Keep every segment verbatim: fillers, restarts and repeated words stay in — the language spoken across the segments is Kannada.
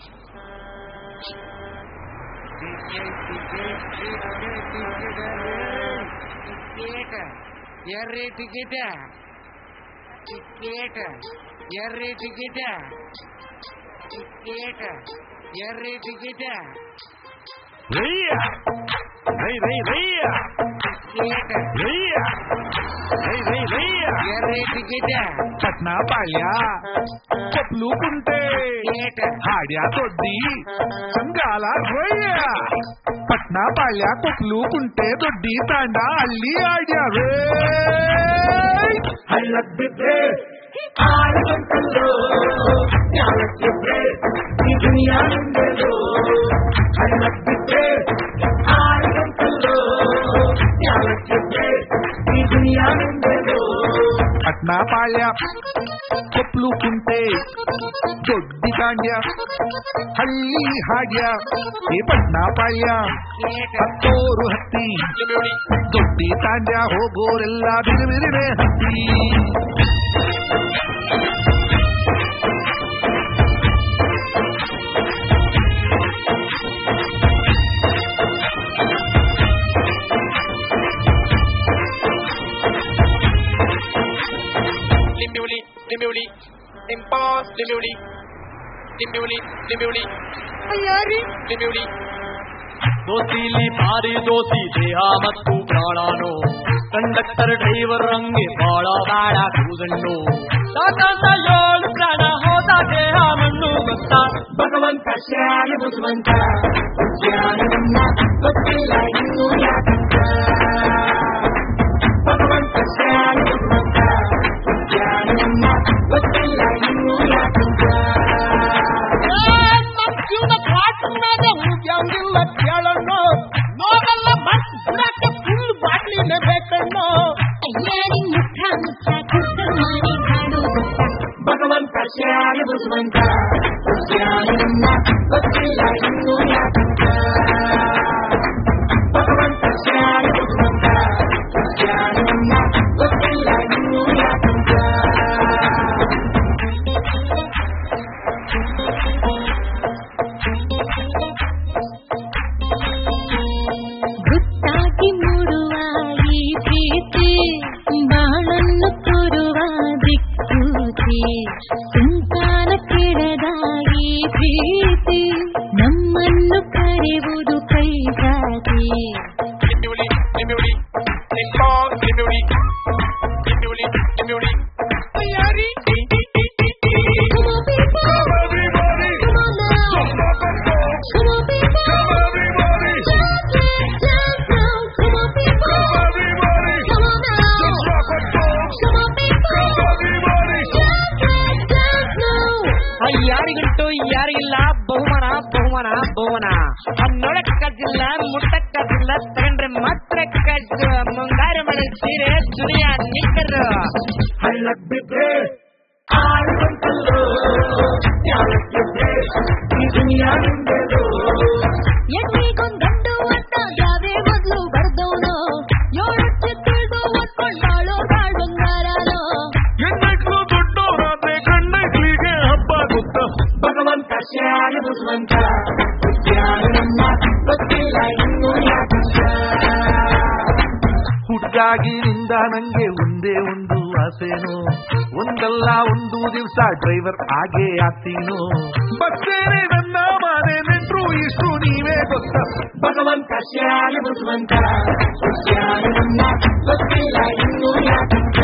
ಎರ್ರಿ ಟಿಕೆಟ್ ಟಿಕೆಟ್ ಎರ್ರಿ ಟಿಕೆಟ್ ಟಿಕೆಟ್ ಎರ್ರಿ ಟಿಕೆಟ್ ರೈಯ ರೈ ರೈ ರೈಯ ಟಿಕೆಟ್ ರೈಯ ರೈ ರೈ ರೈಯ ಎರ್ರಿ ಟಿಕೆಟ್ ಪಟ್ನಾ ಪಾಳ್ಯ ಕೊಪ್ಲು ಕುಂಟೆ ಹಾಡ್ಯ ದೊಡ್ಡಿ ಸಂಗಾಲ ರೈಯ ಪಟ್ನಾ ಪಾಳ್ಯ ಕೊಪ್ಲು ಕುಂಟೆ ದೊಡ್ಡಿ ತಾಂಡ ಅಲ್ಲಿ ಆಡ್ಯಾವೇ ಹಳ್ಳದ್ದಿದ್ರೆ ಆಡಂತಲ್ಲೋ ಯಾವತ್ತಿದ್ರೆ ಈ ದುನಿಯಾ ಮುಂದೆಲ್ಲೋ ಹಳ್ಳದ್ದಿದ್ರೆ ಆಡಂತಲ್ಲೋ ಯಾವತ್ತಿದ್ರೆ ಈ ದುನಿಯಾ ಮುಂದೆಲ್ಲೋ ಪಟ್ನಾ ಪಾಳ್ಯ ಕೊಪ್ಲು ಕುಂಟೆ ದೊಡ್ಡಿ ತಾಂಡ್ಯ ಹಳ್ಳಿ ಹಾಡ್ಯ ಈ ಪಟ್ನಾ ಪಾಳ್ಯ ಹತ್ತೋರು ಹತ್ತಿ ದೊಡ್ಡಿ ತಾಂಡ್ಯ ಹೋಗೋರೆಲ್ಲ ಬಿರು ಬಿರಿವೆ ಹತ್ತಿ ಲಿಂಬಿಹುಳಿ ಲಿಂಬಿಹುಳಿ ಇಂಪಾಸ್ ಲಿಂಬಿಹುಳಿ ಲಿಂಬಿಹುಳಿ ಲಿಂಬಿಹುಳಿ ಅಯ್ಯಾರಿ ಲಿಂಬಿಹುಳಿ ದೋಸಿಲಿ ಭಾರಿ ದೋಸಿ ದೇಹ ಮತ್ತು ಪ್ರಾಣಾನು ಕಂಡಕ್ಟರ್ ಡ್ರೈವರ್ ಹಂಗೆ ಬಾಳ ಬಾಳ ಕೂದಣ್ಣು ಸಾಕಾಂತ ಏಳು ಪ್ರಾಣ ಹೋದ ದೇಹ ಮಣ್ಣು ಗೊತ್ತ ಭಗವಂತ ಶ್ಯಾನ ಬುದ್ಧಿವಂತ ಜ್ಞಾನವನ್ನ ಗೊತ್ತಿಲ್ಲ ಇನ್ನೂ ಯಾಕಂತ ಭಗವಂತ ಶ್ಯಾನ ಬುದ್ಧಿವಂತ ಜ್ಞಾನವನ್ನ ಗೊತ್ತಿಲ್ಲ ಇನ್ನೂ ಯಾಕಂತ ಮುಗಿಯಂಗಿಲ್ಲ ಕೇಳಣ್ಣು ನೋಡಲ್ಲ ಮತ್ತೆ ಫುಲ್ ಬಾಟ್ಲಿನೇ ಬೇಕಣ್ಣು ಭಗವಂತ ಶ್ಯಾನ ಬುದ್ಧಿವಂತ ಜ್ಞಾನವನ್ನ ಗೊತ್ತಿಲ್ಲ ಇನ್ನೂ ಯಾಕಂತ ಭಗವಂತ ಶ್ಯಾನ ಬುದ್ಧಿವಂತ ಜ್ಞಾನವನ್ನ ಗೊತ್ತಿಲ್ಲ ಇನ್ನೂ ಯಾಕಂತ ಗುತ್ತಾಗಿ ಮೂಡುವ ಈ ಪ್ರೀತಿ ಬಾಳನ್ನು ತೋರುವ ದಿಕ್ಕೂತಿ ಸಂತಾನ ಕೆಡದ ಈ ಪ್ರೀತಿ ನಮ್ಮನ್ನು ಕರೆಯುವುದು ಕೈಗಾತಿ ಲಿಂಬಿಹುಳಿ ಲಿಂಬಿಹುಳಿ ಇಂಪಾಸ್ ಲಿಂಬಿಹುಳಿ ಲಿಂಬಿಹುಳಿ ಲಿಂಬಿಹುಳಿ ಅಯ್ಯಾರಿ ಯಾರಿಗಂಟು ಯಾರಿಗಿಲ್ಲ ಬಹುಮಾನ ಬಹುಮಾನ ಬಹುಮಾನ ನೋಡಕ್ ಕಜ್ಜಿಲ್ಲ ಮುಟ್ಟಕ್ ಕಜ್ಜಿಲ್ಲ ತಗೊಂಡ್ರೆ ಮಾತ್ರ ಕಜ್ಜು ಮುಂಗಾರು ಮಳೆ ಸೀರೆ ದುನಿಯಾ ನಿಕ್ಕರು ಹಳ್ಳಕ್ ಬಿದ್ರೆ ಆಡುವಂತಲ್ಲೋ ಯಾವತ್ತಿದ್ರೆ ಈ ದುನಿಯಾ ಮುಂದೆಲ್ಲೋ ಎಣ್ಣಿಗೊಂದು ಅಂತ ಯಾವೇ ಮೊದಲು ಬರ್ದವನು ಏಳು ತಿಳಿದು ಒಟ್ಕೊಂಡಾಳೋ ಬಾಳ್ ಬಂಗಾರನೋ ಹೆಣ್ಣು ದೊಡ್ಡವರಾದ್ರೆ ಗಂಡಗಳಿಗೆ ಹಬ್ಬ ಗೊತ್ತ ಭಗವಂತ ಶ್ಯಾನ ಬುದ್ಧಿವಂತ ಜ್ಞಾನವನ್ನ ಗೊತ್ತಿಲ್ಲ ಇನ್ನೂ ಯಾಕಂತ ಹುಟ್ಟಾಗಿನಿಂದ ನಂಗೆ ಒಂದೇ ಒಂದು ಆಸೆನೋ ಒಂದಲ್ಲ ಒಂದು ದಿವಸ ಡ್ರೈವರ್ ಆಗೇ ಆಗ್ತೀನೋ ಬಸ್ಸೇನೆ ನನ್ನ ಮನೆ ನೆಂಟ್ರು ಇಷ್ಟು ನೀವೇ ಗೊತ್ತ ಭಗವಂತ ಶ್ಯಾನ ಬುದ್ಧಿವಂತ ಜ್ಞಾನವನ್ನ ಗೊತ್ತಿಲ್ಲ ಇನ್ನೂ ಯಾಕಂತ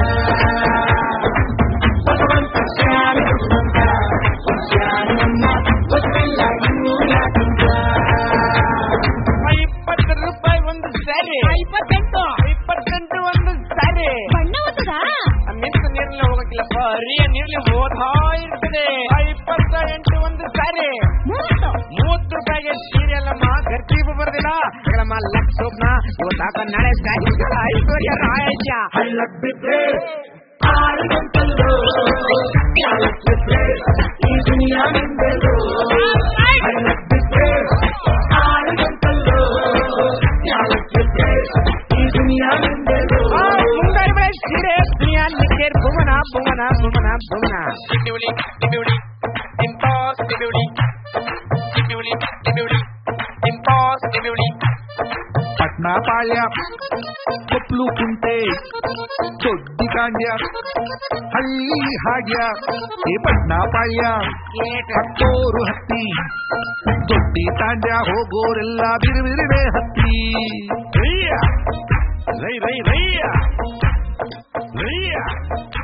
ಭಗವಂತ ಶ್ಯಾನ ಬುದ್ಧಿವಂತ ಜ್ಞಾನವನ್ನ ಗೊತ್ತಿಲ್ಲ ಇನ್ನೂ ಯಾಕಂತ ಇಪ್ಪತ್ತು ರೂಪಾಯಿ ಒಂದು ಸ್ಯಾರಿ ಇಪ್ಪತ್ತೆಂಟು ಇಪ್ಪತ್ತೆಂಟು ಒಂದು ಸ್ಯಾರಿ ಬಣ್ಣ ಹೋಗ್ತದಾ ಮಿಂಚು ನೀರ್ಲಿ ಹೋಗಕ್ಕಿಲ್ಲ ಬರೀ ನೀರ್ಲಿ ಹೋಗ್ತಾ ಇರ್ತದೆ ಇಪ್ಪತ್ತ ಎಂಟು ಒಂದು ಸ್ಯಾರಿ ಮೂವತ್ತು ಮೂವತ್ತು ರೂಪಾಯಿಗೆ ಸೀರೆ ಅಲ್ಲಮ್ಮ ಗರ್ಜೀಬು ಬರೋದಿಲ್ಲ ಹೇಳಮ್ಮ ಲಕ್ಷ ಸೋಪ್ನ ಇವತ್ತಾಕ ನಾಳೆ ಸ್ಯಾರಿ ಐಶ್ವರ್ಯ ರಾಯಜ್ಯ ಹಳ್ಳಕ್ ಬಿದ್ರೆ ಆಡುವಂತಲ್ಲೋ ಯಾವತ್ತಿದ್ರೆ ಈ ದುನಿಯಾ ಮುಂದೆಲ್ಲೋ ಹಳ್ಳಕ್ ಬಿದ್ರೆ ಆಡುವಂತಲ್ಲೋ ಯಾವತ್ತಿದ್ರೆ ಈ ದುನಿಯಾ ಮುಂದೆಲ್ಲೋ ಮುಂಗಾರು ಮಳೆ ಸೀರೆ ದುನಿಯಾ ನಿಕ್ಕೇರ್ ಭುವನ ಭುವನ ಭುವನ ಭುವನ ಲಿಂಬಿಹುಳಿ ಲಿಂಬಿಹುಳಿ ಇಂಪಾಸ್ ಲಿಂಬಿಹುಳಿ ಪಾಳ್ಯ ಕೊಪ್ಲು ಕುಂಟೆ ದೊಡ್ಡಿ ಕಾಂಡ್ಯ ಹಳ್ಳಿ ಹಾಗ್ಯ ಏ ಪಾಳ್ಯ ಹತ್ತೋರು ಹತ್ತಿ ದೊಡ್ಡಿ ತಾಂಡ್ಯ ಹೋಗೋರೆಲ್ಲ ಬಿರುಬಿರುವೆ ಹತ್ತಿ ರೈಯ ರೈ ರೈ ರೈಯ ರೈಯ